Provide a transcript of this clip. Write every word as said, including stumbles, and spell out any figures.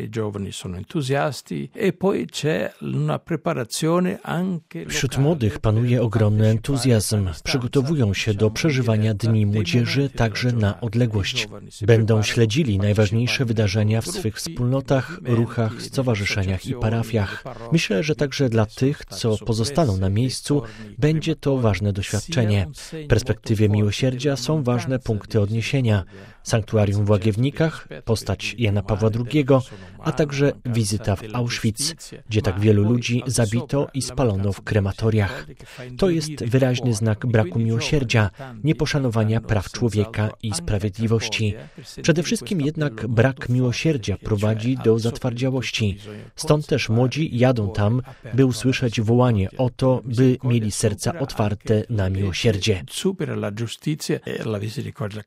Wśród młodych panuje ogromny entuzjazm. Przygotowują się do przeżywania Dni Młodzieży także na odległość. Będą śledzili najważniejsze wydarzenia w swych wspólnotach, ruchach, stowarzyszeniach i parafiach. Myślę, że także dla tych, co pozostaną na miejscu, będzie to ważne doświadczenie. W perspektywie miłosierdzia są ważne punkty odniesienia. Sanktuarium w Łagiewnikach, postać Jana Pawła drugiego, a także wizyta w Auschwitz, gdzie tak wielu ludzi zabito i spalono w krematoriach. To jest wyraźny znak braku miłosierdzia, nieposzanowania praw człowieka i sprawiedliwości. Przede wszystkim jednak brak miłosierdzia prowadzi do zatwardziałości. Stąd też młodzi jadą tam, by usłyszeć wołanie o to, by mieli serca otwarte na miłosierdzie.